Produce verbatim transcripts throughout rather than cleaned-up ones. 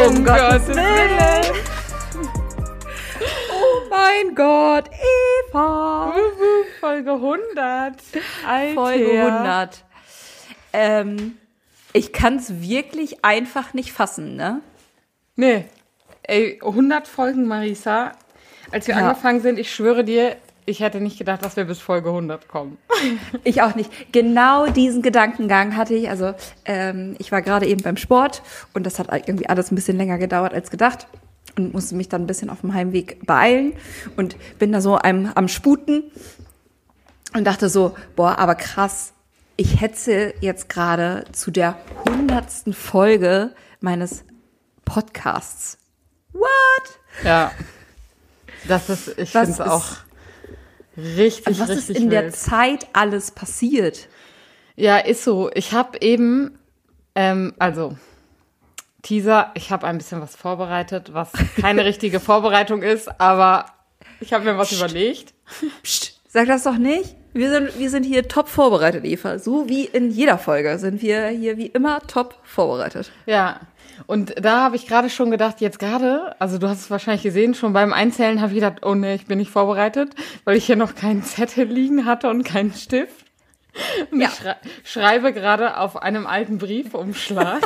Um Gottes Willen. Oh mein Gott, Eva. Folge hundert. Alter. Folge hundert. Ähm, ich kann es wirklich einfach nicht fassen, ne? Nee. Ey, hundert Folgen, Marisa. Als wir ja. angefangen sind, ich schwöre dir, ich hätte nicht gedacht, dass wir bis Folge hundert kommen. Ich auch nicht. Genau diesen Gedankengang hatte ich. Also ähm, ich war gerade eben beim Sport und das hat irgendwie alles ein bisschen länger gedauert als gedacht und musste mich dann ein bisschen auf dem Heimweg beeilen und bin da so am, am Sputen und dachte so, boah, aber krass, ich hetze jetzt gerade zu der hundertsten Folge meines Podcasts. What? Ja, das ist, ich finde es auch richtig, und was richtig ist in wild. der Zeit alles passiert? Ja, ist so. Ich habe eben, ähm, also Teaser, ich habe ein bisschen was vorbereitet, was keine richtige Vorbereitung ist, aber ich habe mir was Psst. überlegt. Psst, sag das doch nicht. Wir sind, wir sind hier top vorbereitet, Eva. So wie in jeder Folge sind wir hier wie immer top vorbereitet. Ja, und da habe ich gerade schon gedacht, jetzt gerade, also du hast es wahrscheinlich gesehen, schon beim Einzählen habe ich gedacht, oh nee, ich bin nicht vorbereitet, weil ich hier noch keinen Zettel liegen hatte und keinen Stift. Und ja. ich schrei- schreibe gerade auf einem alten Briefumschlag.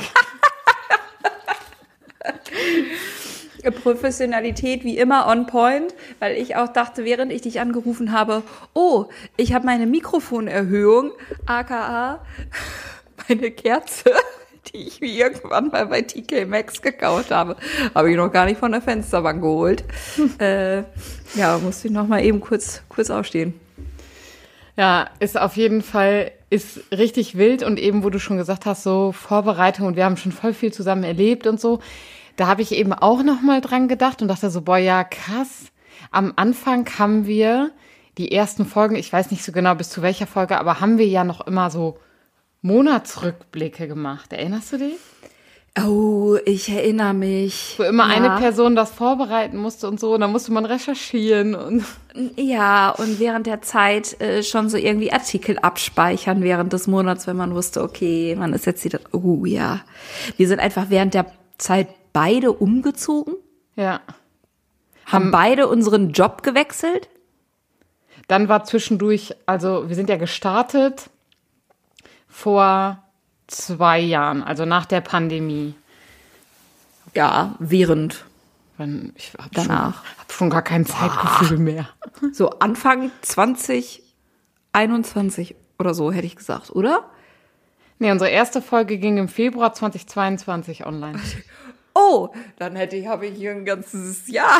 Professionalität wie immer on point, weil ich auch dachte, während ich dich angerufen habe, oh, ich habe meine Mikrofonerhöhung, aka meine Kerze, die ich mir irgendwann mal bei T K Maxx gekauft habe, habe ich noch gar nicht von der Fensterbank geholt. äh, ja, musste ich noch mal eben kurz, kurz aufstehen. Ja, ist auf jeden Fall, ist richtig wild und eben, wo du schon gesagt hast, so Vorbereitung und wir haben schon voll viel zusammen erlebt und so. Da habe ich eben auch noch mal dran gedacht und dachte so, boah, ja, krass. Am Anfang haben wir die ersten Folgen, ich weiß nicht so genau bis zu welcher Folge, aber haben wir ja noch immer so Monatsrückblicke gemacht. Erinnerst du dich? Oh, ich erinnere mich. Wo immer ja. eine Person das vorbereiten musste und so, und dann musste man recherchieren. Und ja, und während der Zeit äh, schon so irgendwie Artikel abspeichern während des Monats, wenn man wusste, okay, man ist jetzt wieder, oh ja. Wir sind einfach während der Zeit beide umgezogen. Ja. Haben, haben beide unseren Job gewechselt. Dann war zwischendurch, also wir sind ja gestartet vor zwei Jahren, also nach der Pandemie. Ja, während. Ich hab danach. Ich habe schon gar kein Zeitgefühl mehr. So Anfang zwanzig einundzwanzig oder so, hätte ich gesagt, oder? Nee, unsere erste Folge ging im Februar zweitausendzweiundzwanzig online. Oh, dann hätte ich, habe ich hier ein ganzes Jahr.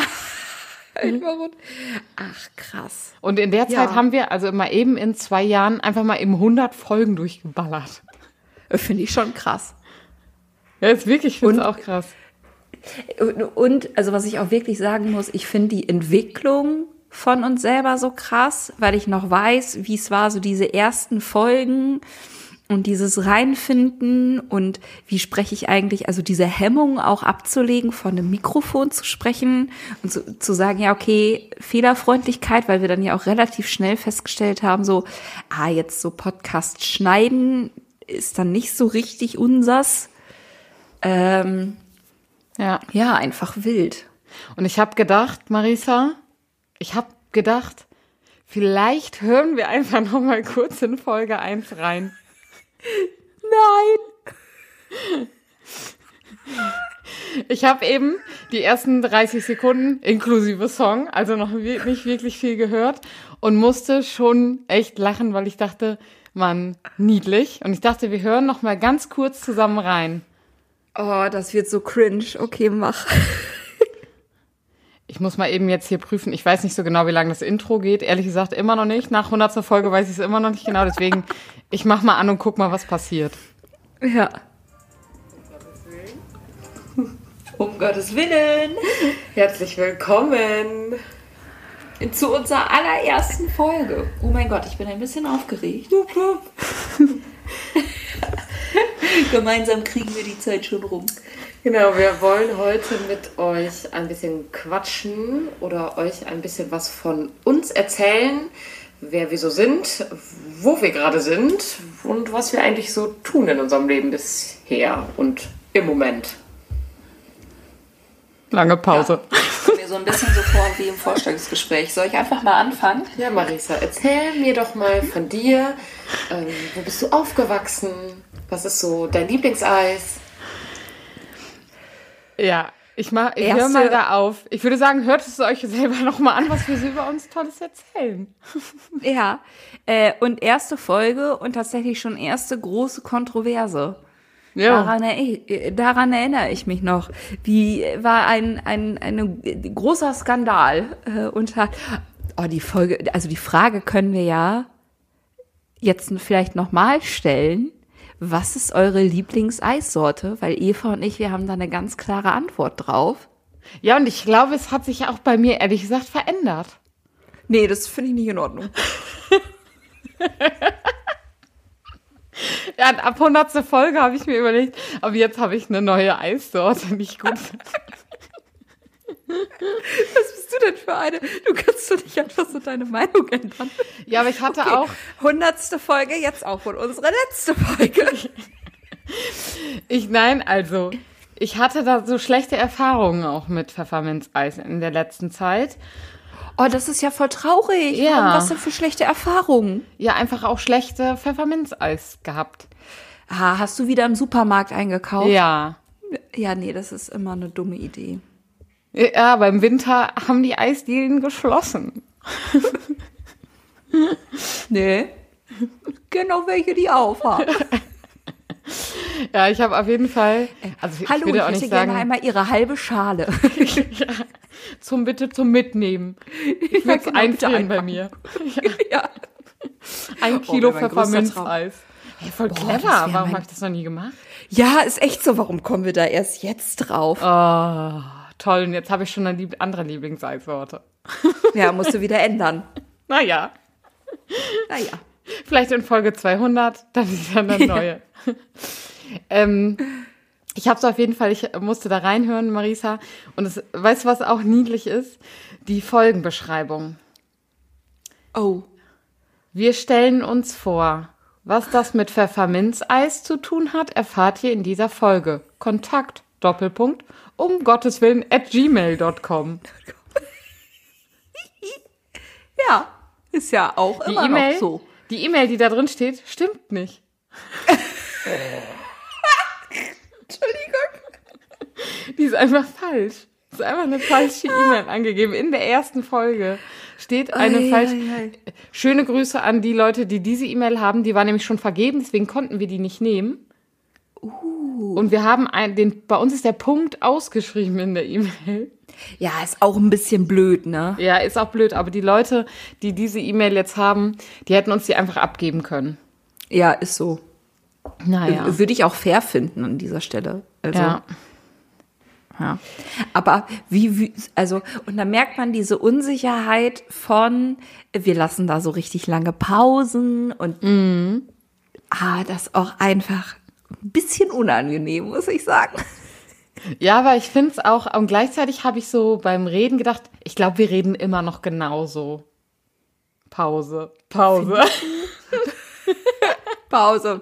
Ach, krass. Und in der Zeit ja. haben wir also immer eben in zwei Jahren einfach mal eben hundert Folgen durchgeballert. Finde ich schon krass. Ja, ist wirklich, ich finde es auch krass. Und, also was ich auch wirklich sagen muss, ich finde die Entwicklung von uns selber so krass, weil ich noch weiß, wie es war, so diese ersten Folgen und dieses Reinfinden und wie spreche ich eigentlich, also diese Hemmung auch abzulegen, von einem Mikrofon zu sprechen und zu, zu sagen, ja, okay, Fehlerfreundlichkeit, weil wir dann ja auch relativ schnell festgestellt haben, so, ah, jetzt so Podcast schneiden ist dann nicht so richtig unsers. Ähm, ja. ja, einfach wild. Und ich habe gedacht, Marisa, ich habe gedacht, vielleicht hören wir einfach noch mal kurz in Folge eins rein. Nein! Ich habe eben die ersten dreißig Sekunden inklusive Song, also noch nicht wirklich viel gehört und musste schon echt lachen, weil ich dachte, Mann, niedlich. Und ich dachte, wir hören noch mal ganz kurz zusammen rein. Oh, das wird so cringe. Okay, mach. Ich muss mal eben jetzt hier prüfen. Ich weiß nicht so genau, wie lange das Intro geht. Ehrlich gesagt, immer noch nicht. Nach hundertster Folge weiß ich es immer noch nicht genau. Deswegen, ich mach mal an und guck mal, was passiert. Ja. Um Gottes Willen. Herzlich willkommen zu unserer allerersten Folge. Oh mein Gott, ich bin ein bisschen aufgeregt. Gemeinsam kriegen wir die Zeit schon rum. Genau, wir wollen heute mit euch ein bisschen quatschen oder euch ein bisschen was von uns erzählen, wer wir so sind, wo wir gerade sind und was wir eigentlich so tun in unserem Leben bisher und im Moment. Lange Pause. Ja, ich komme mir so ein bisschen so vor wie im Vorstellungsgespräch. Soll ich einfach mal anfangen? Ja, Marisa, erzähl mir doch mal von dir. Ähm, wo bist du aufgewachsen? Was ist so dein Lieblingseis? Ja, ich, mach, ich höre mal da auf. Ich würde sagen, hört es euch selber noch mal an, was wir so über uns Tolles erzählen. Ja, äh, und erste Folge und tatsächlich schon erste große Kontroverse. Ja. Daran, erinner, daran erinnere ich mich noch. Wie war ein ein ein großer Skandal äh, unter oh die Folge, also die Frage können wir ja jetzt vielleicht noch mal stellen. Was ist eure Lieblingseissorte? Weil Eva und ich, wir haben da eine ganz klare Antwort drauf. Ja, und ich glaube, es hat sich auch bei mir ehrlich gesagt verändert. Nee, das finde ich nicht in Ordnung. Ja, ab hundertste Folge habe ich mir überlegt, aber jetzt habe ich eine neue Eissorte, nicht gut. Was bist du denn für eine? Du kannst doch nicht einfach so deine Meinung ändern. Ja, aber ich hatte okay. auch... hundertste Folge, jetzt auch von unserer letzte Folge. Ich, nein, also, ich hatte da so schlechte Erfahrungen auch mit Pfefferminzeis in der letzten Zeit. Oh, das ist ja voll traurig. Ja. Warum, was denn für schlechte Erfahrungen? Ja, einfach auch schlechte Pfefferminzeis gehabt. Ah, hast du wieder im Supermarkt eingekauft? Ja. Ja, nee, das ist immer eine dumme Idee. Ja, beim Winter haben die Eisdielen geschlossen. Nee. Genau welche, die aufhaben. Ja, ich habe auf jeden Fall... Also ich Hallo, würde ich auch hätte nicht gerne sagen, einmal ihre halbe Schale. ja, zum bitte zum Mitnehmen. Ich würde es genau, einfrieren bei mir. Ja. Ja. Ein Kilo Oh, Pfefferminzeis. Hey, voll Boah, clever. das wär Warum mein- habe ich das noch nie gemacht? Ja, ist echt so. Warum kommen wir da erst jetzt drauf? Oh, toll. Und jetzt habe ich schon eine lieb- andere Lieblingseissorte. Ja, musst du wieder ändern. Naja, Naja. vielleicht in Folge zweihundert, dann ist dann eine neue. ähm, ich habe es auf jeden Fall, ich musste da reinhören, Marisa. Und es, weißt du, was auch niedlich ist? Die Folgenbeschreibung. Oh. Wir stellen uns vor, was das mit Pfefferminzeis zu tun hat, erfahrt ihr in dieser Folge. Kontakt, Doppelpunkt, um Gottes Willen, at gmail dot com. Ja, ist ja auch Die immer E-Mail, noch so. die E-Mail, die da drin steht, stimmt nicht. Entschuldigung. Die ist einfach falsch. Das ist einfach eine falsche E-Mail angegeben. In der ersten Folge steht eine Ei, falsche... ei, ei. Schöne Grüße an die Leute, die diese E-Mail haben. Die war nämlich schon vergeben, deswegen konnten wir die nicht nehmen. Uh. Und wir haben ein, den, bei uns ist der Punkt ausgeschrieben in der E-Mail. Ja, ist auch ein bisschen blöd, ne? Ja, ist auch blöd, aber die Leute, die diese E-Mail jetzt haben, die hätten uns die einfach abgeben können. Ja, ist so. Naja. Würde ich auch fair finden an dieser Stelle. Also, Ja. ja. Aber wie, wie, also, und da merkt man diese Unsicherheit von, wir lassen da so richtig lange Pausen und, Mhm. ah, das ist auch einfach ein bisschen unangenehm, muss ich sagen. Ja, aber ich finde es auch, und gleichzeitig habe ich so beim Reden gedacht, ich glaube, wir reden immer noch genauso. Pause. Pause. Pause.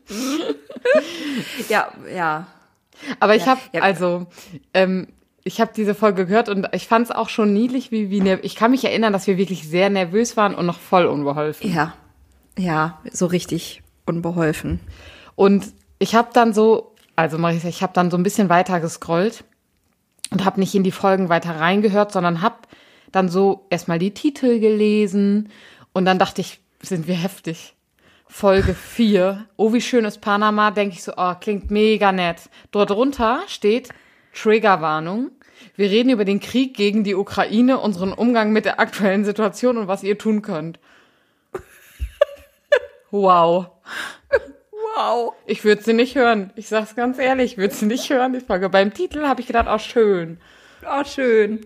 Ja, ja. Aber ich Ja, habe, ja. also, ähm, ich habe diese Folge gehört und ich fand es auch schon niedlich, wie, wie nerv- ich kann mich erinnern, dass wir wirklich sehr nervös waren und noch voll unbeholfen. Ja, ja, so richtig unbeholfen. Und ich habe dann so, also Marisa, ich habe dann so ein bisschen weiter gescrollt und habe nicht in die Folgen weiter reingehört, sondern habe dann so erstmal die Titel gelesen und dann dachte ich, sind wir heftig. Folge vier. Oh, wie schön ist Panama, denke ich so, oh, klingt mega nett. Dort drunter steht Triggerwarnung. Wir reden über den Krieg gegen die Ukraine, unseren Umgang mit der aktuellen Situation und was ihr tun könnt. Wow. Wow. Ich würde sie nicht hören. Ich sag's ganz ehrlich, ich würde sie nicht hören. Die Folge. Beim Titel habe ich gedacht, oh, schön. Oh, schön.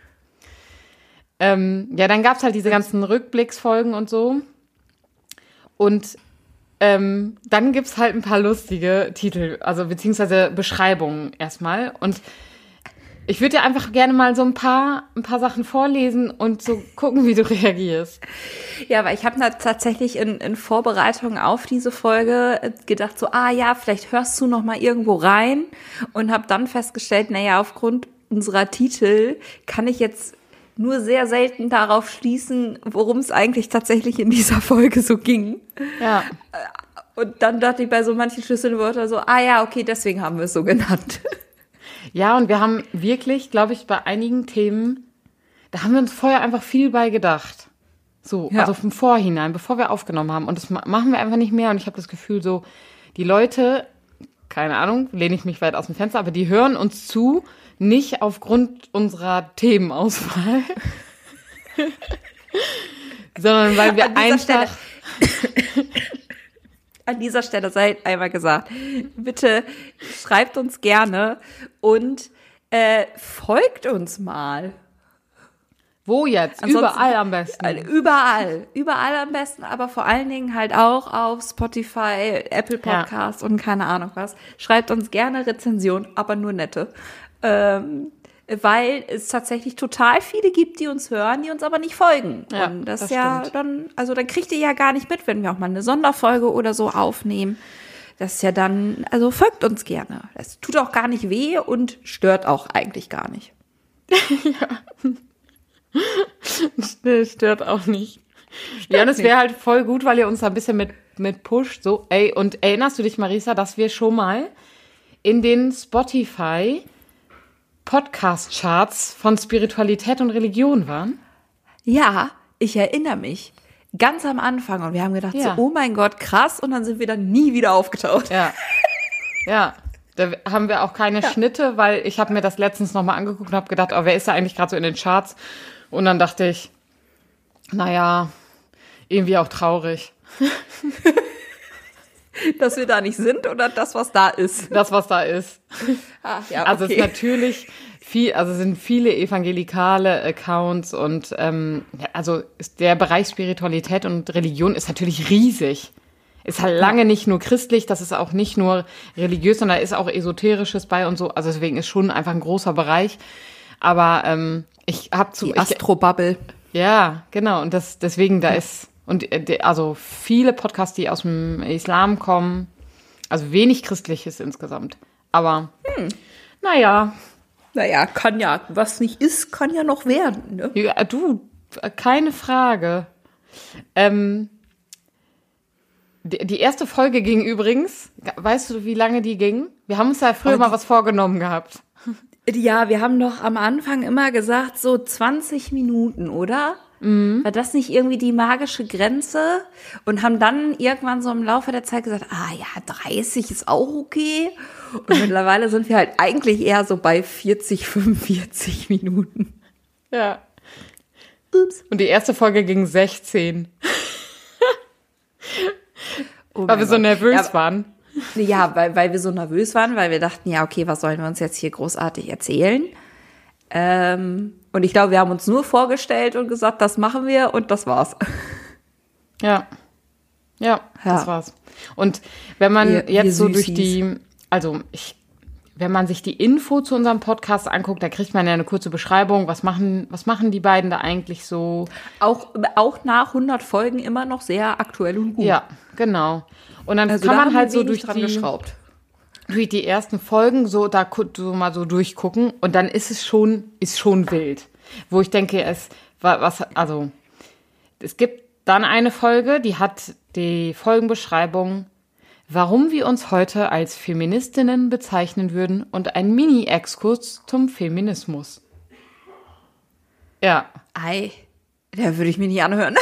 Ähm, ja, dann gab's halt diese ganzen Rückblicksfolgen und so. Und ähm, dann gibt's halt ein paar lustige Titel, also beziehungsweise Beschreibungen erstmal. Und ich würde dir einfach gerne mal so ein paar, ein paar Sachen vorlesen und so gucken, wie du reagierst. Ja, aber ich habe tatsächlich in, in Vorbereitung auf diese Folge gedacht, so, ah ja, vielleicht hörst du noch mal irgendwo rein und habe dann festgestellt, naja, aufgrund unserer Titel kann ich jetzt nur sehr selten darauf schließen, worum es eigentlich tatsächlich in dieser Folge so ging. Ja. Und dann dachte ich bei so manchen Schlüsselwörtern so, ah ja, okay, deswegen haben wir es so genannt. Ja, und wir haben wirklich, glaube ich, bei einigen Themen, da haben wir uns vorher einfach viel bei gedacht. So, Ja. also vom Vorhinein, bevor wir aufgenommen haben. Und das ma- machen wir einfach nicht mehr. Und ich habe das Gefühl, so, die Leute, keine Ahnung, lehne ich mich weit aus dem Fenster, aber die hören uns zu, nicht aufgrund unserer Themenauswahl, sondern weil wir An dieser einfach... Stelle- An dieser Stelle sei einmal gesagt, bitte schreibt uns gerne und äh, folgt uns mal. Wo jetzt? Ansonsten- Überall am besten. Äh, Überall, überall am besten, aber vor allen Dingen halt auch auf Spotify, Apple Podcast und keine Ahnung was. Schreibt uns gerne Rezensionen, aber nur nette. Ähm, weil es tatsächlich total viele gibt, die uns hören, die uns aber nicht folgen. Ja, und das, das ja stimmt. dann, also dann kriegt ihr ja gar nicht mit, wenn wir auch mal eine Sonderfolge oder so aufnehmen. Das ist ja dann, also folgt uns gerne. Das tut auch gar nicht weh und stört auch eigentlich gar nicht. Nee, stört auch nicht. Ja, und es wäre halt voll gut, weil ihr uns da ein bisschen mit, mit pusht. So, ey, und erinnerst du dich, Marisa, dass wir schon mal in den Spotify Podcast-Charts von Spiritualität und Religion waren? Ja, ich erinnere mich. Ganz am Anfang. Und wir haben gedacht Ja. so, oh mein Gott, krass. Und dann sind wir dann nie wieder aufgetaucht. Ja. Ja. Da haben wir auch keine Schnitte, weil ich habe mir das letztens nochmal angeguckt und habe gedacht, oh, wer ist da eigentlich gerade so in den Charts? Und dann dachte ich, naja, irgendwie auch traurig. Dass wir da nicht sind oder das, was da ist. Das, was da ist. Ach, ja, Also es ist okay. natürlich viel, also es sind viele evangelikale Accounts und ähm, ja, also ist der Bereich Spiritualität und Religion ist natürlich riesig. Ist halt lange nicht nur christlich, das ist auch nicht nur religiös, sondern da ist auch Esoterisches bei und so. Also deswegen ist schon einfach ein großer Bereich. Aber ähm, ich habe zu Die ich, Astrobubble. ja, genau. Und das deswegen da ist und äh, de- also viele Podcasts, die aus dem Islam kommen, also wenig Christliches insgesamt. Aber naja, Naja, kann ja, was nicht ist, kann ja noch werden. Ne? ja, du, äh, keine Frage. Ähm, die, die erste Folge ging übrigens, weißt du, wie lange die ging? Wir haben uns ja früher Oh, mal die- was vorgenommen gehabt. Ja, wir haben doch am Anfang immer gesagt, so zwanzig Minuten, oder? Mhm. War das nicht irgendwie die magische Grenze? Und haben dann irgendwann so im Laufe der Zeit gesagt, ah ja, dreißig ist auch okay. Und mittlerweile sind wir halt eigentlich eher so bei vierzig, fünfundvierzig Minuten. Ja. Ups. Und die erste Folge ging sechzehn, Oh weil mein wir so Gott. nervös Ja, waren. Ja, weil, weil wir so nervös waren, weil wir dachten, ja, okay, was sollen wir uns jetzt hier großartig erzählen? Ähm, und ich glaube, wir haben uns nur vorgestellt und gesagt, das machen wir und das war's. Ja. Ja, Ja. das war's. Und wenn man Wir- wir jetzt so durch Süßis. die, also ich, wenn man sich die Info zu unserem Podcast anguckt, da kriegt man ja eine kurze Beschreibung, was machen, was machen die beiden da eigentlich so? Auch, auch nach hundert Folgen immer noch sehr aktuell und gut. Ja, genau. Und dann also kann da man haben halt wir so wenig durch dran die, geschraubt. durch die ersten Folgen so da ku- so mal so durchgucken und dann ist es schon, ist schon wild. Wo ich denke, es wa- was, also es gibt dann eine Folge, die hat die Folgenbeschreibung, warum wir uns heute als Feministinnen bezeichnen würden und ein Mini-Exkurs zum Feminismus. Ja, Ei, der würde ich mir nicht anhören.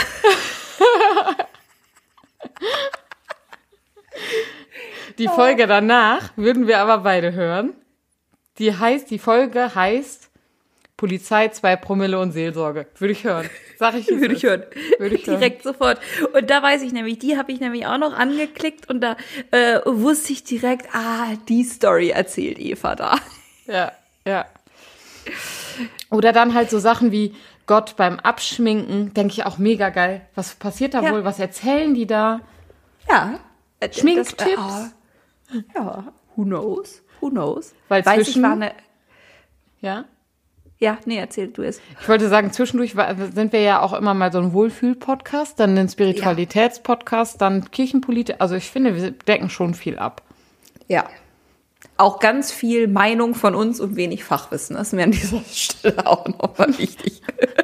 die Folge danach würden wir aber beide hören. Die heißt, die Folge heißt Polizei, zwei Promille und Seelsorge. Würde ich hören. Sag ich, wie es Würde ich ist. hören. Würde ich hören. Direkt sofort. Und da weiß ich nämlich, die habe ich nämlich auch noch angeklickt und da äh, wusste ich direkt, ah, die Story erzählt Eva da. Ja, ja. Oder dann halt so Sachen wie Gott beim Abschminken, denke ich auch mega geil. Was passiert da Ja. wohl? Was erzählen die da? Ja. Äh, Schminktipps? das, äh, ah, ja, who knows? Who knows? Weil weiß zwischen- ich war eine. Ja. Ja, nee, erzähl du es. Ich wollte sagen, zwischendurch war- sind wir ja auch immer mal so ein Wohlfühl-Podcast, dann ein Spiritualitäts-Podcast, dann Kirchenpolitik. Also ich finde, wir decken schon viel ab. Ja. auch ganz viel Meinung von uns und wenig Fachwissen. Das ist mir an dieser Stelle auch nochmal wichtig.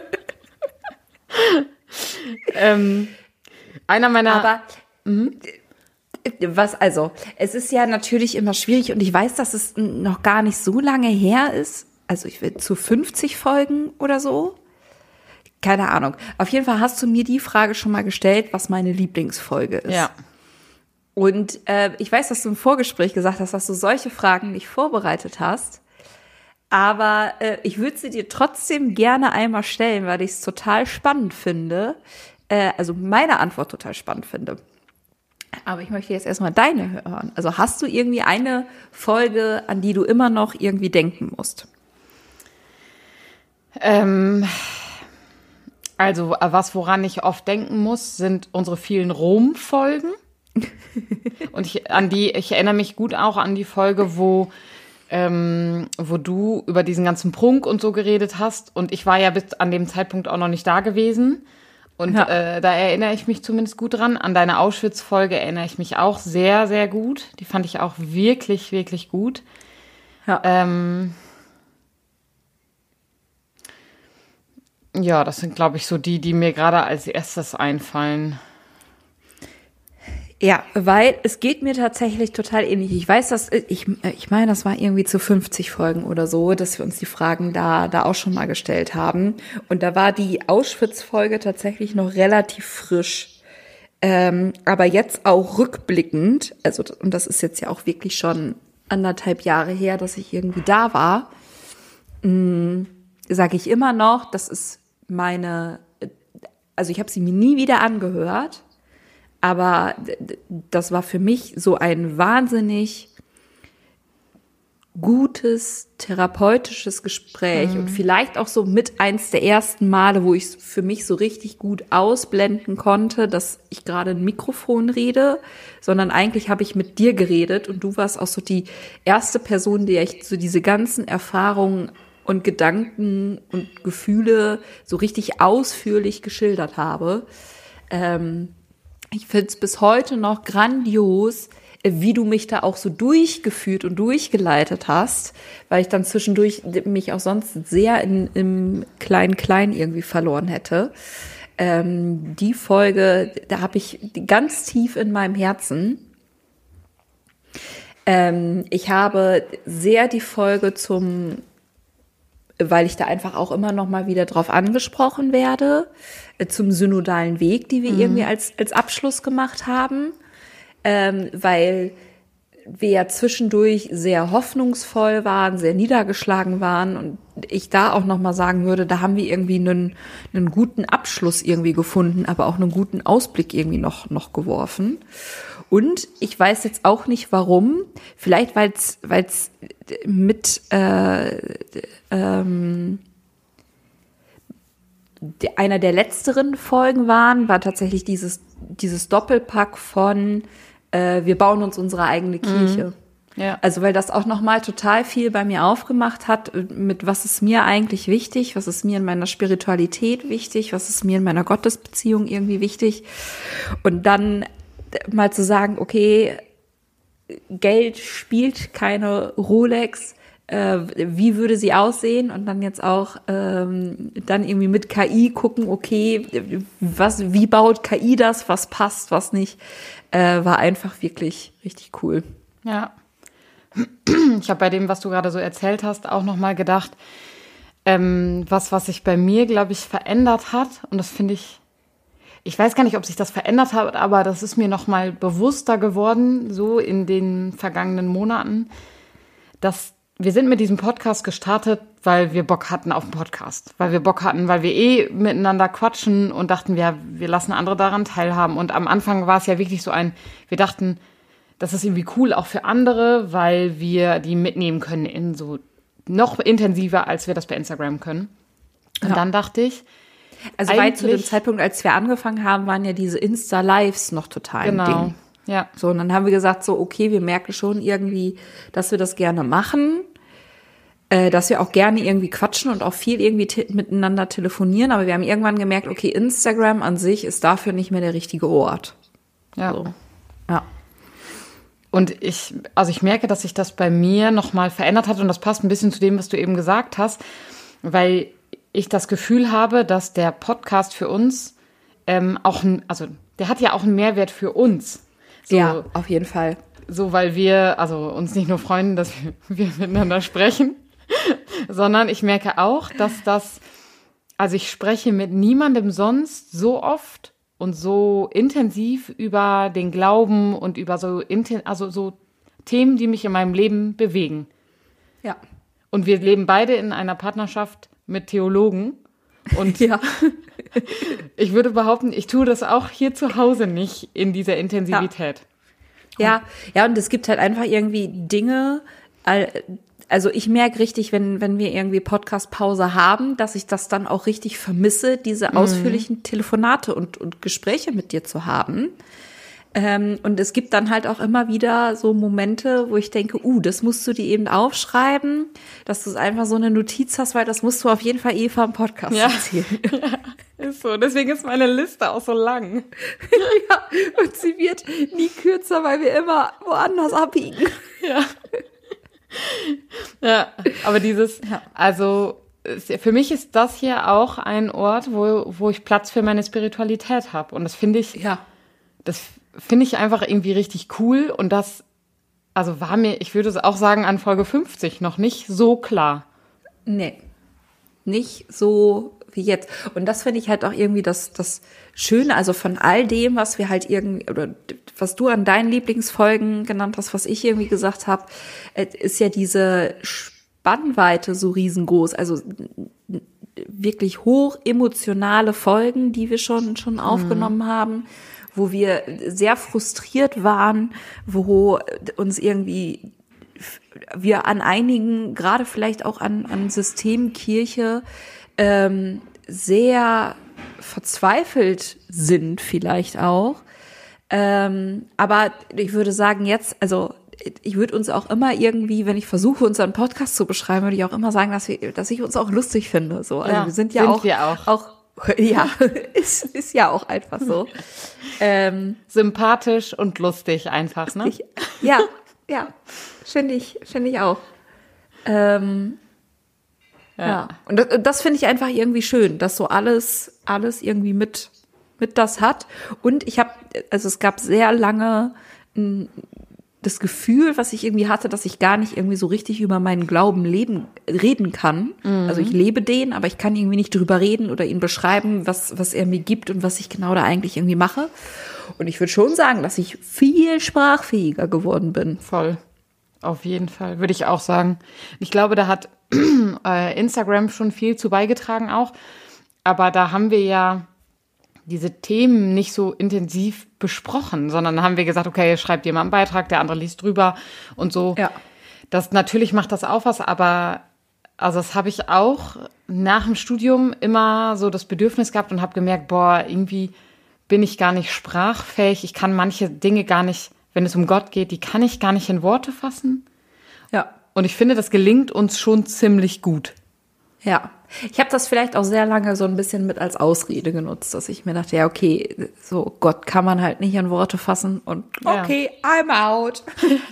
ähm, einer meiner... Aber mhm. was, also, es ist ja natürlich immer schwierig und ich weiß, dass es noch gar nicht so lange her ist. Also ich will zu fünfzig Folgen oder so. Keine Ahnung. Auf jeden Fall hast du mir die Frage schon mal gestellt, was meine Lieblingsfolge ist. Ja. Und äh, ich weiß, dass du im Vorgespräch gesagt hast, dass du solche Fragen nicht vorbereitet hast. Aber äh, ich würde sie dir trotzdem gerne einmal stellen, weil ich es total spannend finde. Äh, also meine Antwort total spannend finde. Aber ich möchte jetzt erstmal deine hören. Also hast du irgendwie eine Folge, an die du immer noch irgendwie denken musst? Ähm, also was, woran ich oft denken muss, sind unsere vielen Rom-Folgen. Und ich, an die, ich erinnere mich gut auch an die Folge, wo, ähm, wo du über diesen ganzen Prunk und so geredet hast. Und ich war ja bis an dem Zeitpunkt auch noch nicht da gewesen. Und ja. äh, da erinnere ich mich zumindest gut dran. An deine Auschwitz-Folge erinnere ich mich auch sehr, sehr gut. Die fand ich auch wirklich, wirklich gut. Ja, ähm, ja das sind, glaube ich, so die, die mir gerade als erstes einfallen. Ja, weil es geht mir tatsächlich total ähnlich. Ich weiß, dass ich, ich meine, das war irgendwie zu fünfzig Folgen oder so, dass wir uns die Fragen da, da auch schon mal gestellt haben. Und da war die Auschwitz-Folge tatsächlich noch relativ frisch. Ähm, aber jetzt auch rückblickend, also, und das ist jetzt ja auch wirklich schon anderthalb Jahre her, dass ich irgendwie da war, sage ich immer noch, das ist meine, also ich habe sie mir nie wieder angehört. Aber das war für mich so ein wahnsinnig gutes, therapeutisches Gespräch mhm. und vielleicht auch so mit eins der ersten Male, wo ich es für mich so richtig gut ausblenden konnte, dass ich gerade ein Mikrofon rede, sondern eigentlich habe ich mit dir geredet und du warst auch so die erste Person, der ich so diese ganzen Erfahrungen und Gedanken und Gefühle so richtig ausführlich geschildert habe. Ähm, Ich finde es bis heute noch grandios, wie du mich da auch so durchgeführt und durchgeleitet hast, weil ich dann zwischendurch mich auch sonst sehr in, im Klein-Klein irgendwie verloren hätte. Ähm, die Folge, da habe ich ganz tief in meinem Herzen. Ähm, ich habe sehr die Folge zum, weil ich da einfach auch immer noch mal wieder drauf angesprochen werde, zum synodalen Weg, die wir mhm. irgendwie als, als Abschluss gemacht haben, ähm, weil wir ja zwischendurch sehr hoffnungsvoll waren, sehr niedergeschlagen waren und ich da auch noch mal sagen würde, da haben wir irgendwie einen, einen guten Abschluss irgendwie gefunden, aber auch einen guten Ausblick irgendwie noch, noch geworfen. Und ich weiß jetzt auch nicht, warum. Vielleicht, weil es weil es mit äh, ähm, einer der letzteren Folgen waren, war tatsächlich dieses, dieses Doppelpack von äh, wir bauen uns unsere eigene Kirche. Mhm. Ja. Also weil das auch nochmal total viel bei mir aufgemacht hat, mit was ist mir eigentlich wichtig, was ist mir in meiner Spiritualität wichtig, was ist mir in meiner Gottesbeziehung irgendwie wichtig. Und dann mal zu sagen, okay, Geld spielt keine Rolex, äh, wie würde sie aussehen? Und dann jetzt auch ähm, dann irgendwie mit K I gucken, okay, was, wie baut K I das, was passt, was nicht, äh, war einfach wirklich richtig cool. Ja. Ich habe bei dem, was du gerade so erzählt hast, auch noch mal gedacht, ähm, was, was sich bei mir, glaube ich, verändert hat. Und das finde ich, ich weiß gar nicht, ob sich das verändert hat, aber das ist mir noch mal bewusster geworden, so in den vergangenen Monaten, dass wir sind mit diesem Podcast gestartet, weil wir Bock hatten auf einen Podcast. Weil wir Bock hatten, weil wir eh miteinander quatschen und dachten, wir, wir lassen andere daran teilhaben. Und am Anfang war es ja wirklich so ein, wir dachten, das ist irgendwie cool auch für andere, weil wir die mitnehmen können in so noch intensiver, als wir das bei Instagram können. Und ja. Dann dachte ich, also weil zu dem Zeitpunkt, als wir angefangen haben, waren ja diese Insta-Lives noch total genau. ein Ding. Ja. So, und dann haben wir gesagt, so, okay, wir merken schon irgendwie, dass wir das gerne machen, äh, dass wir auch gerne irgendwie quatschen und auch viel irgendwie te- miteinander telefonieren, aber wir haben irgendwann gemerkt, okay, Instagram an sich ist dafür nicht mehr der richtige Ort. Ja. So. Ja. Und ich, also ich merke, dass sich das bei mir nochmal verändert hat und das passt ein bisschen zu dem, was du eben gesagt hast, weil ich das Gefühl habe, dass der Podcast für uns ähm, auch, ein, also der hat ja auch einen Mehrwert für uns. So, ja, auf jeden Fall. So, weil wir, also uns nicht nur freuen, dass wir, wir miteinander sprechen, sondern ich merke auch, dass das, also ich spreche mit niemandem sonst so oft und so intensiv über den Glauben und über so, also so Themen, die mich in meinem Leben bewegen. Ja. Und wir leben beide in einer Partnerschaft mit Theologen. Und ja. ich würde behaupten, ich tue das auch hier zu Hause nicht in dieser Intensivität. Ja, ja, ja, und es gibt halt einfach irgendwie Dinge, also ich merke richtig, wenn, wenn wir irgendwie Podcast-Pause haben, dass ich das dann auch richtig vermisse, diese mhm. ausführlichen Telefonate und, und Gespräche mit dir zu haben. Ähm, und es gibt dann halt auch immer wieder so Momente, wo ich denke, uh, das musst du dir eben aufschreiben, dass du einfach so eine Notiz hast, weil das musst du auf jeden Fall Eva im Podcast ja. erzählen. Ja, ist so. Deswegen ist meine Liste auch so lang. Ja, und sie wird nie kürzer, weil wir immer woanders abbiegen. Ja. Ja, aber dieses, ja. also für mich ist das hier auch ein Ort, wo, wo ich Platz für meine Spiritualität habe. Und das finde ich, ja. das finde ich einfach irgendwie richtig cool. Und das, also war mir, ich würde es auch sagen, an Folge fünfzig noch nicht so klar. Nee, nicht so wie jetzt. Und das finde ich halt auch irgendwie das, das Schöne, also von all dem, was wir halt irgendwie, oder was du an deinen Lieblingsfolgen genannt hast, was ich irgendwie gesagt habe, ist ja diese Spannweite so riesengroß. Also wirklich hoch emotionale Folgen, die wir schon, schon aufgenommen mhm. haben, wo wir sehr frustriert waren, wo uns irgendwie wir an einigen, gerade vielleicht auch an, an Systemkirche, ähm, sehr verzweifelt sind vielleicht auch. Ähm, aber ich würde sagen jetzt, also ich würde uns auch immer irgendwie, wenn ich versuche, unseren Podcast zu beschreiben, würde ich auch immer sagen, dass wir, dass ich uns auch lustig finde. So, also ja, wir sind ja sind auch, wir auch. auch ja, ist, ist ja auch einfach so. Ähm, Sympathisch und lustig einfach, ne? Ich, ja, ja, finde ich, finde ich auch. Ähm, ja. ja. Und das, das finde ich einfach irgendwie schön, dass so alles, alles irgendwie mit, mit das hat. Und ich habe, also es gab sehr lange m, das Gefühl, was ich irgendwie hatte, dass ich gar nicht irgendwie so richtig über meinen Glauben leben, reden kann. Mhm. Also ich lebe den, aber ich kann irgendwie nicht drüber reden oder ihn beschreiben, was, was er mir gibt und was ich genau da eigentlich irgendwie mache. Und ich würde schon sagen, dass ich viel sprachfähiger geworden bin. Voll. Auf jeden Fall, würde ich auch sagen. Ich glaube, da hat äh, Instagram schon viel zu beigetragen auch. Aber da haben wir ja diese Themen nicht so intensiv besprochen, sondern haben wir gesagt, okay, schreibt jemand einen Beitrag, der andere liest drüber und so. Ja. Das natürlich macht das auch was, aber also das habe ich auch nach dem Studium immer so das Bedürfnis gehabt und habe gemerkt, boah, irgendwie bin ich gar nicht sprachfähig. Ich kann manche Dinge gar nicht, wenn es um Gott geht, die kann ich gar nicht in Worte fassen. Ja. Und ich finde, das gelingt uns schon ziemlich gut. Ja. Ich habe das vielleicht auch sehr lange so ein bisschen mit als Ausrede genutzt, dass ich mir dachte, ja, okay, so Gott kann man halt nicht in Worte fassen und okay, ja. I'm out.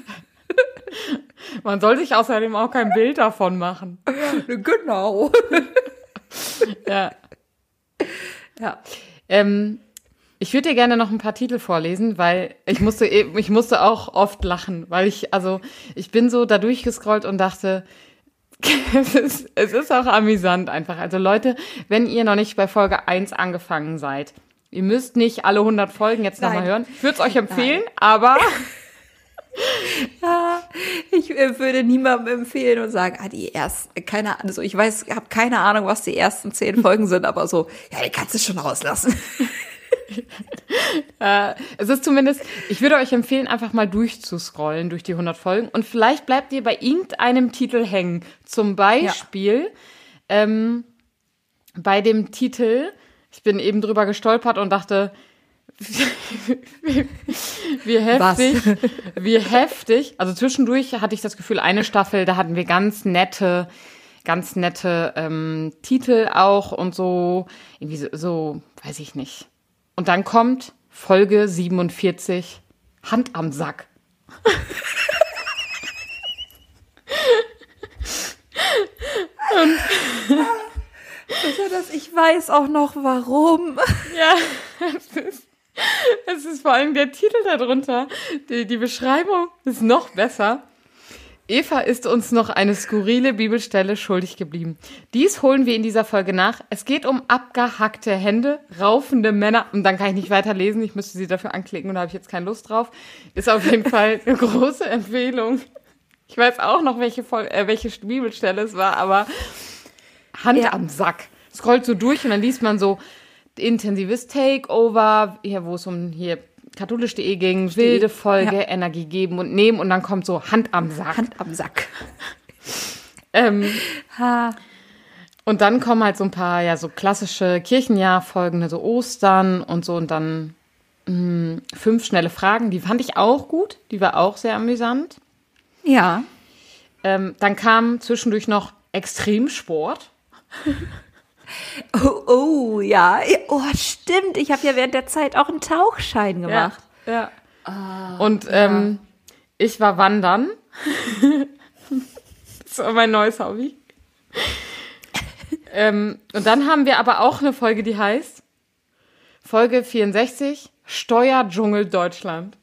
Man soll sich außerdem auch kein Bild davon machen. Genau. Ja. Ja. Ähm, ich würde dir gerne noch ein paar Titel vorlesen, weil ich musste, ich musste auch oft lachen, weil ich, also ich bin so da durchgescrollt und dachte, es ist, es ist auch amüsant einfach. Also Leute, wenn ihr noch nicht bei Folge eins angefangen seid, ihr müsst nicht alle hundert Folgen jetzt nochmal hören. Ich würde es euch empfehlen, Nein. aber ja, ich äh, würde niemandem empfehlen und sagen, ah, die ersten, keine Ahnung, also ich weiß, ich habe keine Ahnung, was die ersten zehn Folgen sind, aber so, ja, die kannst du schon rauslassen. äh, es ist zumindest, ich würde euch empfehlen, einfach mal durchzuscrollen durch die hundert Folgen und vielleicht bleibt ihr bei irgendeinem Titel hängen. Zum Beispiel ja. ähm, bei dem Titel, ich bin eben drüber gestolpert und dachte, wie, wie heftig, Was? wie heftig. Also zwischendurch hatte ich das Gefühl, eine Staffel, da hatten wir ganz nette, ganz nette ähm, Titel auch und so, irgendwie so, so, weiß ich nicht. Und dann kommt Folge siebenundvierzig, Hand am Sack. Besonders, ich weiß auch noch warum. Ja, es ist, es ist vor allem der Titel darunter. Die, die Beschreibung ist noch besser. Eva ist uns noch eine skurrile Bibelstelle schuldig geblieben. Dies holen wir in dieser Folge nach. Es geht um abgehackte Hände, raufende Männer. Und dann kann ich nicht weiterlesen. Ich müsste sie dafür anklicken und da habe ich jetzt keine Lust drauf. Ist auf jeden Fall eine große Empfehlung. Ich weiß auch noch, welche, Vol- äh, welche Bibelstelle es war, aber Hand Ja. am Sack. Scrollt so durch und dann liest man so intensives Takeover, hier, wo es um hier katholisch punkt de ging, wilde Folge, Ja. Energie geben und nehmen und dann kommt so Hand am Sack. Hand am Sack. Ähm, Ha. und dann kommen halt so ein paar, ja, so klassische Kirchenjahrfolgen, ne, so Ostern und so und dann mh, fünf schnelle Fragen, die fand ich auch gut, die war auch sehr amüsant. Ja. Ähm, dann kam zwischendurch noch Extremsport. Oh, oh, ja. Oh, stimmt. Ich habe ja während der Zeit auch einen Tauchschein gemacht. Ja. ja. und ähm, ich war wandern. Das war mein neues Hobby. ähm, und dann haben wir aber auch eine Folge, die heißt Folge vierundsechzig, Steuerdschungel Deutschland.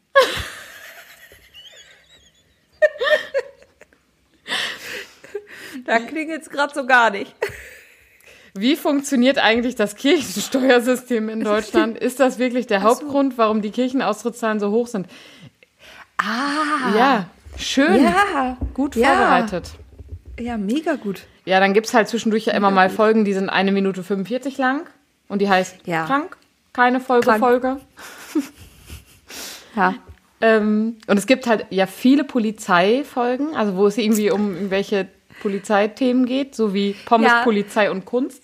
Da klingelt es gerade so gar nicht. Wie funktioniert eigentlich das Kirchensteuersystem in Deutschland? Ist das wirklich der Hauptgrund, warum die Kirchenaustrittszahlen so hoch sind? Ah. Ja, schön. Ja. Gut Ja. vorbereitet. Ja, mega gut. Ja, dann gibt's halt zwischendurch ja immer mal Folgen, die sind eine Minute fünfundvierzig lang. Und die heißt Ja. Krank, keine Folge, Krank. Folge. Ja. Ähm, und es gibt halt ja viele Polizeifolgen, also wo es irgendwie um irgendwelche Polizeithemen geht, so wie Pommes, Ja. Polizei und Kunst.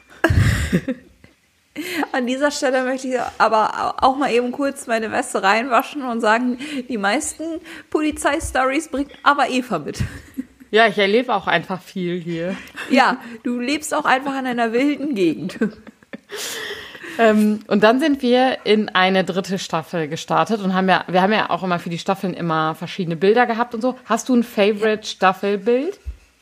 An dieser Stelle möchte ich aber auch mal eben kurz meine Weste reinwaschen und sagen, die meisten Polizeistories bringt aber Eva mit. Ja, ich erlebe auch einfach viel hier. Ja, du lebst auch einfach in einer wilden Gegend. Ähm, und dann sind wir in eine dritte Staffel gestartet und haben ja, wir haben ja auch immer für die Staffeln immer verschiedene Bilder gehabt und so. Hast du ein Favorite-Staffelbild?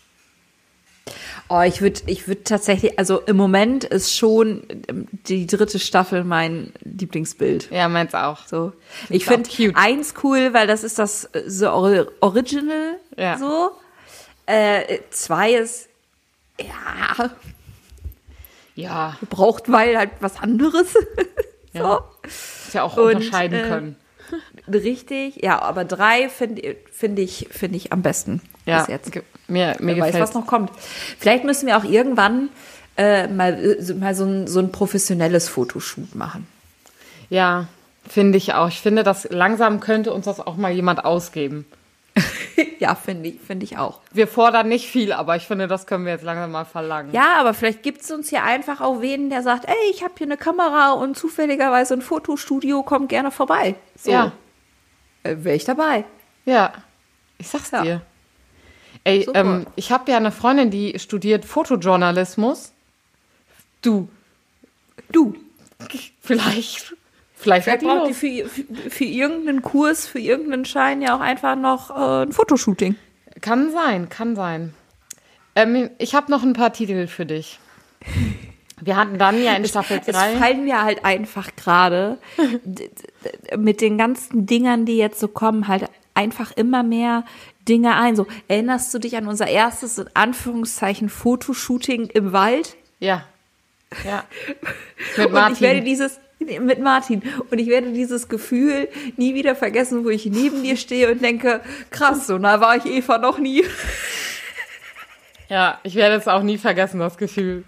Oh, ich würde ich würd tatsächlich, also im Moment ist schon die dritte Staffel mein Lieblingsbild. Ja, meins auch. So. Ich auch finde cute. eins cool, weil das ist das so Ori- Original. Ja. So. Äh, zwei ist, ja, Ja, braucht weil halt was anderes. so. Ja. ist ja auch Und, unterscheiden äh, können. Richtig, ja, aber drei finde find ich, find ich am besten Ja, bis jetzt. ge- mir, mir Wer weiß, gefällt was noch kommt. Vielleicht müssen wir auch irgendwann äh, mal, so- mal so, ein, so ein professionelles Fotoshoot machen. Ja, finde ich auch. Ich finde, das langsam könnte uns das auch mal jemand ausgeben. Ja, finde ich, finde ich auch. Wir fordern nicht viel, aber ich finde, das können wir jetzt langsam mal verlangen. Ja, aber vielleicht gibt es uns hier einfach auch wen, der sagt, ey, ich habe hier eine Kamera und zufälligerweise ein Fotostudio, kommt gerne vorbei. So. Ja. Äh, Wäre ich dabei. Ja, ich sag's Ja. dir. Ey, Super. ähm, ich habe ja eine Freundin, die studiert Fotojournalismus. Du, Du, vielleicht, vielleicht vielleicht hat die braucht die Lust. für, für, für irgendeinen Kurs, für irgendeinen Schein ja auch einfach noch äh, ein Fotoshooting. Kann sein, kann sein. Ähm, ich habe noch ein paar Titel für dich. Wir hatten dann ja in Staffel Es drei. fallen mir halt einfach gerade d- d- mit den ganzen Dingern, die jetzt so kommen, halt einfach immer mehr Dinge ein. So, erinnerst du dich an unser erstes, in Anführungszeichen, Fotoshooting im Wald? Ja. Ja. Mit Und ich werde Martin. dieses, mit Martin, und ich werde dieses Gefühl nie wieder vergessen, wo ich neben dir stehe und denke, krass, so nah war ich Eva noch nie. Ja, ich werde es auch nie vergessen, das Gefühl.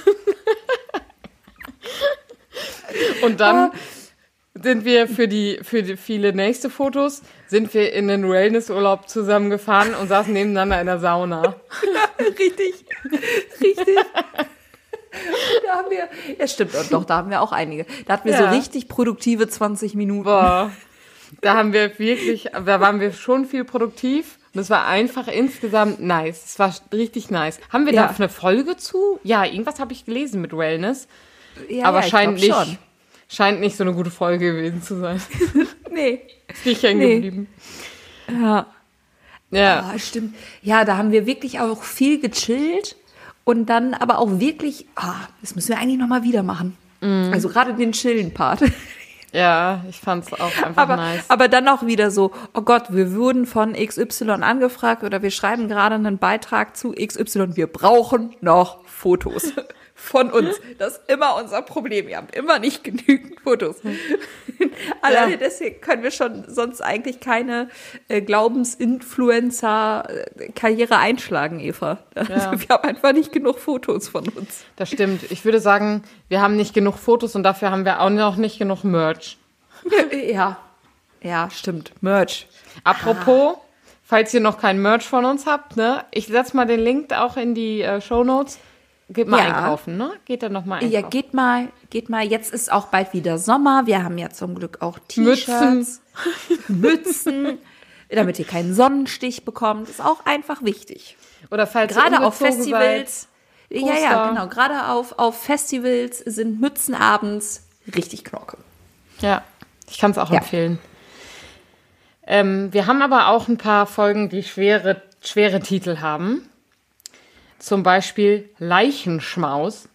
Und dann sind wir für die, für die viele nächste Fotos, sind wir in den Wellnessurlaub zusammengefahren und saßen nebeneinander in der Sauna. Richtig, richtig. Da haben wir, ja stimmt, und doch, da haben wir auch einige. Da hatten wir Ja. so richtig produktive zwanzig Minuten. Boah, da haben wir wirklich, da waren wir schon viel produktiv. Und es war einfach insgesamt nice. Es war richtig nice. Haben wir Ja. da eine Folge zu? Ja, irgendwas habe ich gelesen mit Wellness. Ja, aber ja, ich scheint glaub nicht, scheint nicht so eine gute Folge gewesen zu sein. Nee. Ist nicht hängen Nee. geblieben. Ja. Ja. Oh, stimmt. Ja, da haben wir wirklich auch viel gechillt und dann aber auch wirklich, ah, das müssen wir eigentlich nochmal wieder machen. Mm. Also gerade den Chillen-Part. Ja, ich fand's auch einfach aber, nice. Aber dann auch wieder so, oh Gott, wir wurden von X Y angefragt oder wir schreiben gerade einen Beitrag zu X Y. Wir brauchen noch Fotos von uns. Das ist immer unser Problem. Wir haben immer nicht genügend Fotos. Alleine ja. Deswegen können wir schon sonst eigentlich keine äh, Glaubensinfluencer-Karriere einschlagen, Eva. Also ja. Wir haben einfach nicht genug Fotos von uns. Das stimmt. Ich würde sagen, wir haben nicht genug Fotos und dafür haben wir auch noch nicht genug Merch. Ja, ja, stimmt. Merch. Apropos, ah. falls ihr noch kein Merch von uns habt, ne, ich setze mal den Link auch in die äh, Shownotes. Geht mal ja. einkaufen, ne? Geht dann noch mal einkaufen. Ja, geht mal, geht mal. Jetzt ist auch bald wieder Sommer. Wir haben ja zum Glück auch T-Shirts, Mützen, Mützen, damit ihr keinen Sonnenstich bekommt. Ist auch einfach wichtig. Oder falls gerade ihr auf Festivals. Seid, ja, ja, genau. Gerade auf, auf Festivals sind Mützen abends richtig Knorke. Ja, ich kann es auch ja. empfehlen. Ähm, wir haben aber auch ein paar Folgen, die schwere, schwere Titel haben. Zum Beispiel Leichenschmaus.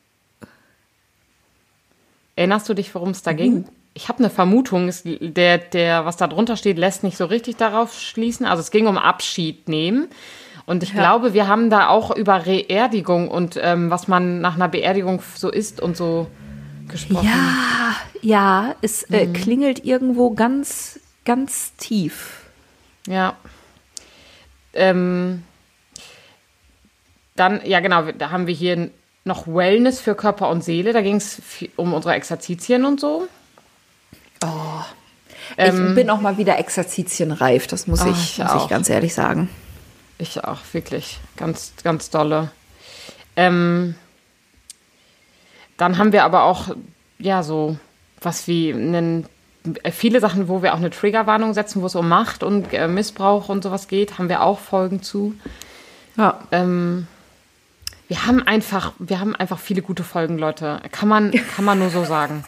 Erinnerst du dich, worum es da mhm. ging? Ich habe eine Vermutung, es, der, der, was da drunter steht, lässt nicht so richtig darauf schließen. Also es ging um Abschied nehmen. Und ich ja. glaube, wir haben da auch über Beerdigung und ähm, was man nach einer Beerdigung so isst und so gesprochen. Ja, ja, es mhm. äh, klingelt irgendwo ganz, ganz tief. Ja. Ähm... Dann, ja genau, da haben wir hier noch Wellness für Körper und Seele. Da ging es um unsere Exerzitien und so. Oh, ähm, ich bin auch mal wieder exerzitienreif, das muss, oh, ich, ich, muss ich ganz ehrlich sagen. Ich auch, wirklich. Ganz, ganz dolle. Ähm, dann haben wir aber auch, ja, so was wie einen, viele Sachen, wo wir auch eine Triggerwarnung setzen, wo es um Macht und äh, Missbrauch und sowas geht, haben wir auch Folgen zu. Ja. Ähm, Wir haben einfach, wir haben einfach viele gute Folgen, Leute. Kann man, kann man nur so sagen.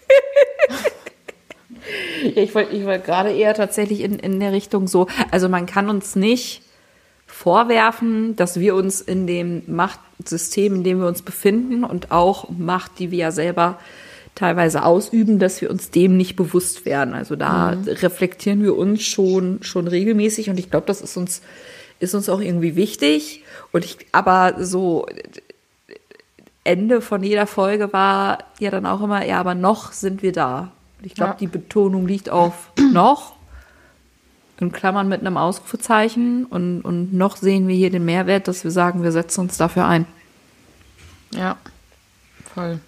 Ja, ich wollte ich wollt gerade eher tatsächlich in, in der Richtung so, also man kann uns nicht vorwerfen, dass wir uns in dem Machtsystem, in dem wir uns befinden und auch Macht, die wir ja selber teilweise ausüben, dass wir uns dem nicht bewusst werden. Also da mhm. reflektieren wir uns schon, schon regelmäßig und ich glaube, das ist uns ist uns auch irgendwie wichtig. Und ich, aber so Ende von jeder Folge war ja dann auch immer, ja, aber noch sind wir da. Und ich glaube, ja. die Betonung liegt auf noch, in Klammern mit einem Ausrufezeichen. Und, und noch sehen wir hier den Mehrwert, dass wir sagen, wir setzen uns dafür ein. Ja, voll.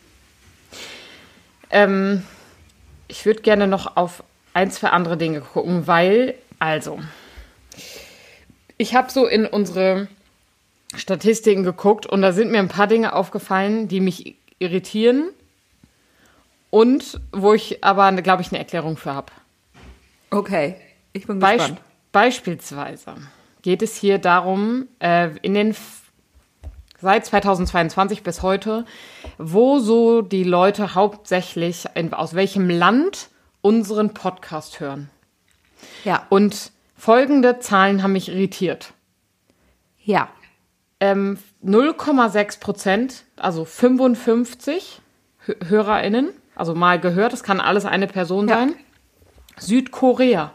Ähm, ich würde gerne noch auf ein, zwei andere Dinge gucken, weil, also... Ich habe so in unsere Statistiken geguckt und da sind mir ein paar Dinge aufgefallen, die mich irritieren und wo ich aber, glaube ich, eine Erklärung für habe. Okay, ich bin Beisp- gespannt. Beispielsweise geht es hier darum, äh, in den seit zweitausendzweiundzwanzig bis heute, wo so die Leute hauptsächlich in, aus welchem Land unseren Podcast hören. Ja. Und folgende Zahlen haben mich irritiert. Ja. Ähm, null Komma sechs Prozent, also fünfundfünfzig H- HörerInnen, also mal gehört, das kann alles eine Person ja. sein. Südkorea.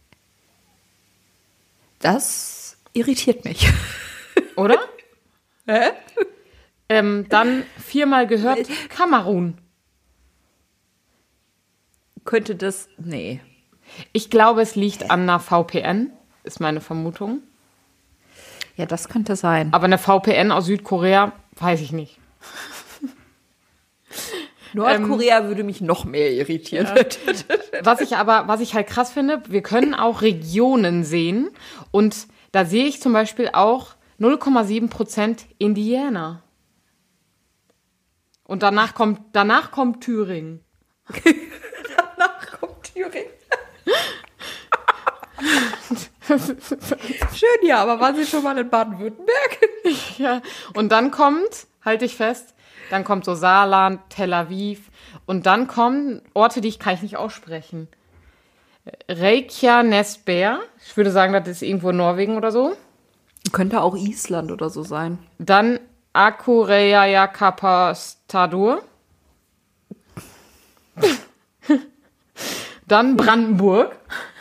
Das irritiert mich. Oder? Hä? Ähm, dann viermal gehört Kamerun. Könnte das, nee. Ich glaube, es liegt an einer V P N, ist meine Vermutung. Ja, das könnte sein. Aber eine V P N aus Südkorea, weiß ich nicht. Nordkorea ähm, würde mich noch mehr irritieren. Ja. Was ich aber, was ich halt krass finde, wir können auch Regionen sehen. Und da sehe ich zum Beispiel auch null Komma sieben Prozent Indiana. Und danach kommt, danach kommt Thüringen. Danach kommt Thüringen. Schön, ja, aber waren Sie schon mal in Baden-Württemberg? Ja, und dann kommt, halte ich fest, dann kommt so Saarland, Tel Aviv und dann kommen Orte, die ich kann ich nicht aussprechen. Reykjanesbær. Ich würde sagen, das ist irgendwo in Norwegen oder so. Könnte auch Island oder so sein. Dann Akureyjarkapastādur. Dann Brandenburg.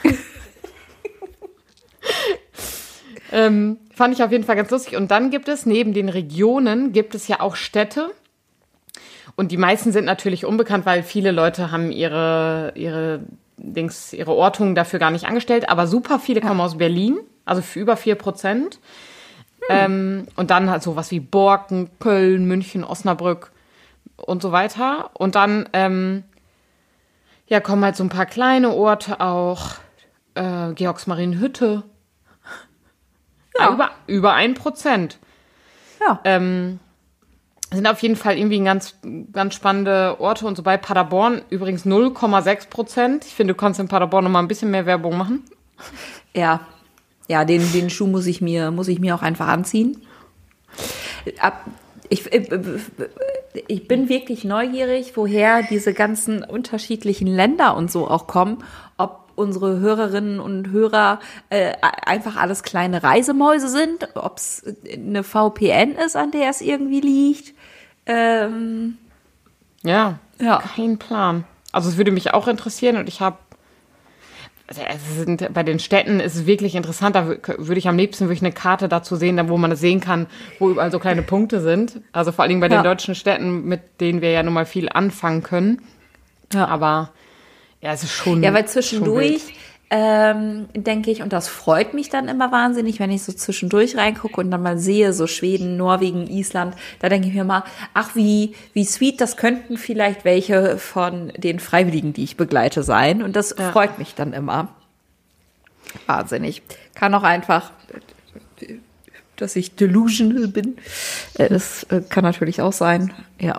ähm, fand ich auf jeden Fall ganz lustig. Und dann gibt es, neben den Regionen, gibt es ja auch Städte. Und die meisten sind natürlich unbekannt, weil viele Leute haben ihre, ihre, Dings, ihre Ortungen dafür gar nicht angestellt. Aber super viele ja. kommen aus Berlin, also für über vier Prozent. Hm. Ähm, und dann halt sowas wie Borken, Köln, München, Osnabrück und so weiter. Und dann ähm, ja, kommen halt so ein paar kleine Orte auch. Äh, Georgsmarienhütte. Ja. Über, über ein Prozent. Ja. Ähm, sind auf jeden Fall irgendwie ganz, ganz spannende Orte. Und so bei Paderborn übrigens null Komma sechs Prozent. Ich finde, du kannst in Paderborn noch mal ein bisschen mehr Werbung machen. Ja. Ja, den, den Schuh muss ich mir, muss ich mir auch einfach anziehen. Ab, ich, ich bin wirklich neugierig, woher diese ganzen unterschiedlichen Länder und so auch kommen. Ob unsere Hörerinnen und Hörer äh, einfach alles kleine Reisemäuse sind, ob es eine V P N ist, an der es irgendwie liegt. Ähm, ja, ja, kein Plan. Also es würde mich auch interessieren und ich habe, also es sind, bei den Städten ist es wirklich interessant, da würde ich am liebsten wirklich eine Karte dazu sehen, da wo man das sehen kann, wo überall so kleine Punkte sind. Also vor allen Dingen bei ja. den deutschen Städten, mit denen wir ja nun mal viel anfangen können. Ja, aber ja, es ist schon. Ja, weil zwischendurch ähm, denke ich, und das freut mich dann immer wahnsinnig, wenn ich so zwischendurch reingucke und dann mal sehe, so Schweden, Norwegen, Island, da denke ich mir mal, ach, wie, wie sweet, das könnten vielleicht welche von den Freiwilligen, die ich begleite, sein. Und das ja. freut mich dann immer. Wahnsinnig. Kann auch einfach, dass ich delusional bin. Das kann natürlich auch sein, ja.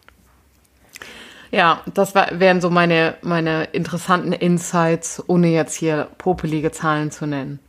Ja, das war, wären so meine, meine interessanten Insights, ohne jetzt hier popelige Zahlen zu nennen.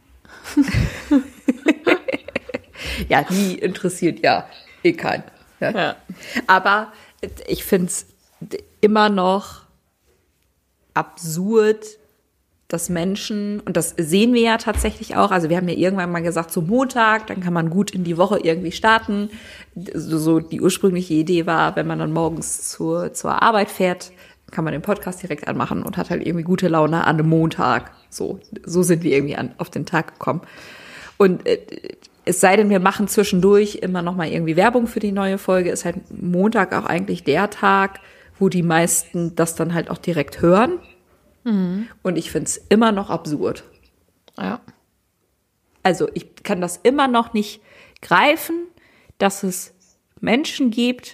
Ja, die interessiert ja eh keinen. Ja. Ja. Aber ich finde es immer noch absurd, dass Menschen, und das sehen wir ja tatsächlich auch, also wir haben ja irgendwann mal gesagt, so Montag, dann kann man gut in die Woche irgendwie starten. So, so die ursprüngliche Idee war, wenn man dann morgens zur, zur Arbeit fährt, kann man den Podcast direkt anmachen und hat halt irgendwie gute Laune an einem Montag. So, so sind wir irgendwie an, auf den Tag gekommen. Und äh, es sei denn, wir machen zwischendurch immer noch mal irgendwie Werbung für die neue Folge, ist halt Montag auch eigentlich der Tag, wo die meisten das dann halt auch direkt hören. Und ich finde es immer noch absurd. Ja. Also ich kann das immer noch nicht greifen, dass es Menschen gibt,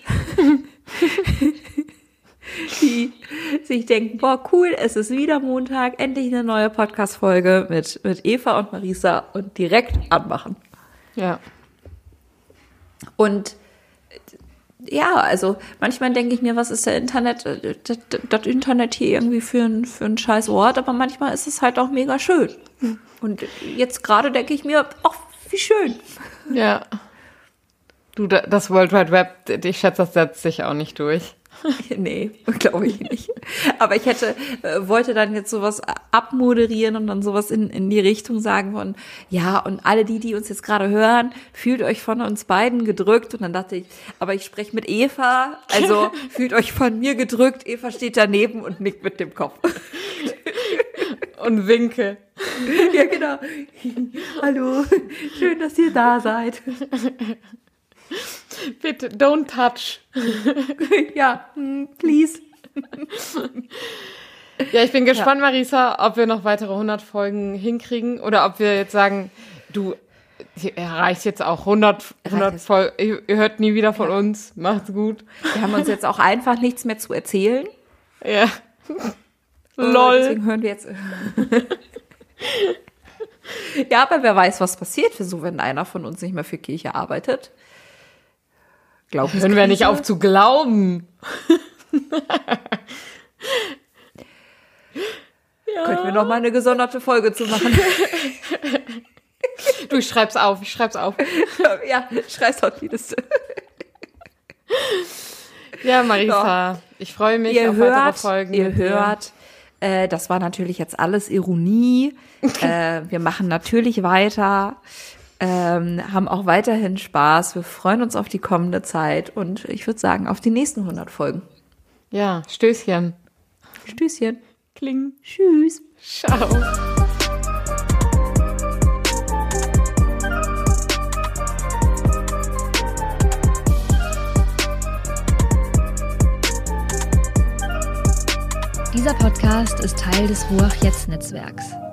die sich denken, boah, cool, es ist wieder Montag, endlich eine neue Podcast-Folge mit, mit Eva und Marisa und direkt anmachen. Ja. Und ja, also manchmal denke ich mir, was ist der Internet, das, das Internet hier irgendwie für ein, für ein scheiß Ort, aber manchmal ist es halt auch mega schön. Und jetzt gerade denke ich mir, ach, wie schön. Ja. Du, das World Wide Web, ich schätze, das setzt sich auch nicht durch. Nee, glaube ich nicht. Aber ich hätte, äh, wollte dann jetzt sowas abmoderieren und dann sowas in, in die Richtung sagen von, ja, und alle die, die uns jetzt gerade hören, fühlt euch von uns beiden gedrückt. Und dann dachte ich, aber ich spreche mit Eva, also fühlt euch von mir gedrückt. Eva steht daneben und nickt mit dem Kopf. Und winke. Ja, genau. Hallo, schön, dass ihr da seid. Bitte, don't touch. Ja, please. Ja, ich bin gespannt, ja. Marisa, ob wir noch weitere hundert Folgen hinkriegen oder ob wir jetzt sagen, du erreichst jetzt auch hundert, hundert Folgen, ihr, ihr hört nie wieder von ja. uns, macht's gut. Wir haben uns jetzt auch einfach nichts mehr zu erzählen. Ja. Lol. Deswegen hören wir jetzt. Ja, aber wer weiß, was passiert, für so, wenn einer von uns nicht mehr für Kirche arbeitet. Hören wir nicht auf zu glauben. Ja. Könnten wir noch mal eine gesonderte Folge zu machen. Du, ich schreib's auf, ich schreib's auf. Ja, schreib's auf die Liste. Ja, Marisa, so. Ich freue mich ihr auf hört, weitere Folgen. Ihr hört, Äh, das war natürlich jetzt alles Ironie. äh, wir machen natürlich weiter, ähm, haben auch weiterhin Spaß. Wir freuen uns auf die kommende Zeit und ich würde sagen, auf die nächsten hundert Folgen. Ja, Stößchen. Stößchen. Kling. Tschüss. Ciao. Dieser Podcast ist Teil des Ruach Jetzt Netzwerks.